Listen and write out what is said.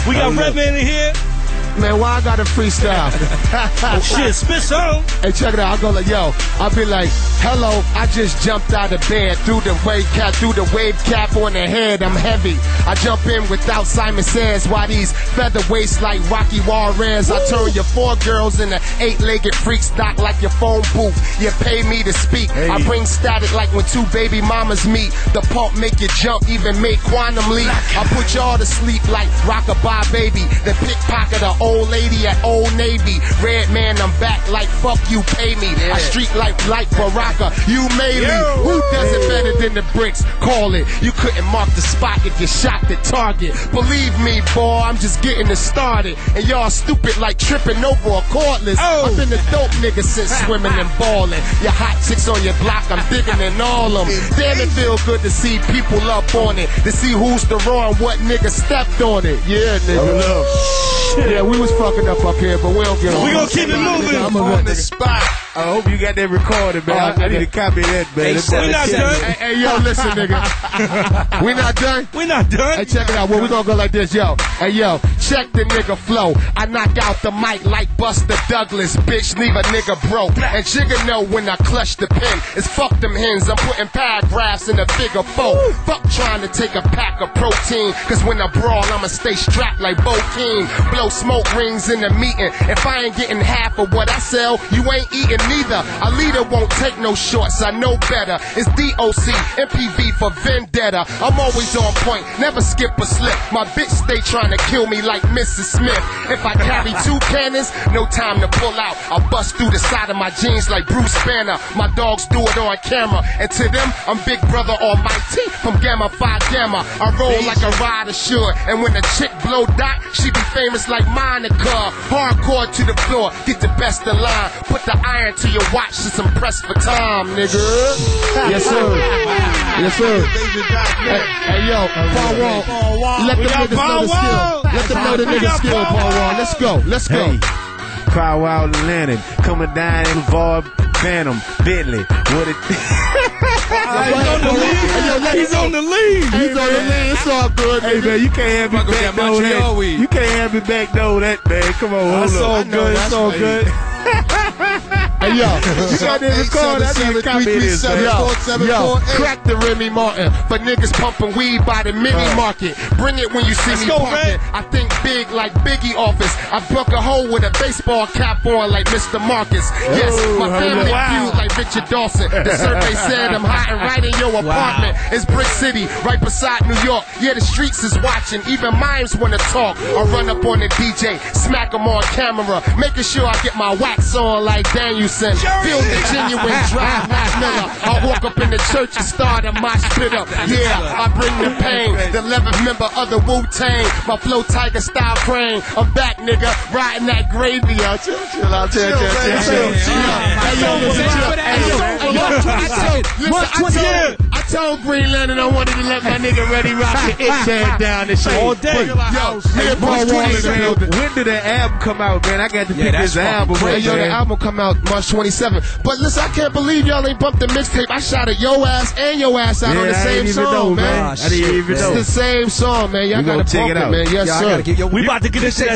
We got Redman in here. Man, why I got a freestyle? Shit, spit some. Hey, check it out. I go like, yo, I'll be like, hello, I just jumped out of bed, threw the wave cap on the head, I'm heavy. I jump in without Simon Says, why these featherweights like Rocky Juarez? I turn your 4 girls into 8-legged freak stock like your phone booth. You pay me to speak. Hey. I bring static like when 2 baby mamas meet. The pump make you jump, even make quantum leap. I put y'all to sleep like Rockabye Baby. The pickpocket a old lady at Old Navy. Red man, I'm back like fuck you, pay me. I street like Baraka, you made me. Who does it better than the bricks? Call it. You couldn't mark the spot if you shot the target. Believe me, boy, I'm just getting it started. And y'all stupid like tripping over a cordless. I've been a dope nigga since swimming and balling. Your hot chicks on your block, I'm digging in all them. Damn, it feel good to see people up on it. To see who's the raw and what nigga stepped on it. Yeah, nigga. Yeah, we was fucking up here, but we don't get on. We gonna keep it moving. I'm on the spot. I hope you got that recorded, man. I need to copy that, man. We not done. Hey, yo, listen, nigga. We not done? We not done. Hey, check it out. Well, we gonna go like this, yo. Hey, yo, check the nigga flow. I knock out the mic like Buster Douglas. Bitch, leave a nigga broke. And Jigga know when I clutch the pen. It's fuck them hens. I'm putting paragraphs in a figure 4. Fuck trying to take a pack of protein. Cause when I brawl, I'ma stay strapped like Bo King. Blow smoke rings in the meeting. If I ain't getting half of what I sell, you ain't eating neither. A leader won't take no shorts, I know better. It's DOC, MPV for vendetta. I'm always on point, never skip a slip. My bitch stay trying to kill me like Mrs. Smith. If I carry 2 cannons, no time to pull out. I bust through the side of my jeans like Bruce Banner. My dogs do it on camera. And to them, I'm Big Brother Almighty from Gamma Phi Gamma. I roll like a rider should. And when a chick blow dot, she be famous like Monica. Hardcore to the floor, get the best in line. Put the iron to your watch, just impressed for time, nigga. Yes, sir. Yes, sir. Hey, yo, Paul Wall. Let them niggas know the skill. Let them know the nigga skill, Paul Wall. Let's go. Let's go. Hey. Cry Wild and Lennon coming down in Var Phantom Bentley. What it? He's on the lead. He's on the lead. It's all good. Hey man, you can't have me back though that. You can't have me back though that, man. Come on, hold It's all up. good. It's all good. Hey, yo, You got that record? I need to copy this, man. Yo, crack the Remy Martin for niggas pumping weed by the mini market. Bring it when you see me parking. I think big like Biggie office. I broke a hole with a baseball cap on like Mr. Marcus. Yes, my family feud like Richard Dawson. The survey said I'm hiding right in your apartment. It's Brick City, right beside New York. Yeah, the streets is watching. Even mimes wanna talk. I run up on the DJ, smack him on camera, making sure I get my wax on like Danielson. Feel the genuine drive, Mac Miller. I walk up in the church and start a mosh pit up. Yeah, I bring the pain. The 11th member of the Wu-Tang. My flow tiger style crane. I'm back, nigga, riding that gravy out. Chill out, chill. I told Green Lantern I wanted to let my nigga Ready Rock the It Man down and shit. All day. Yo, man, Paul Wall is when did the album come out, man? I got to pick this album. Yo, the album come out March 27th. But listen, I can't believe y'all ain't bumped the mixtape. I shot at your ass and your ass out on the same song, man. I didn't even know. It's the same song, man. Y'all gotta bump it, man. Yes, sir. We about to get this shit.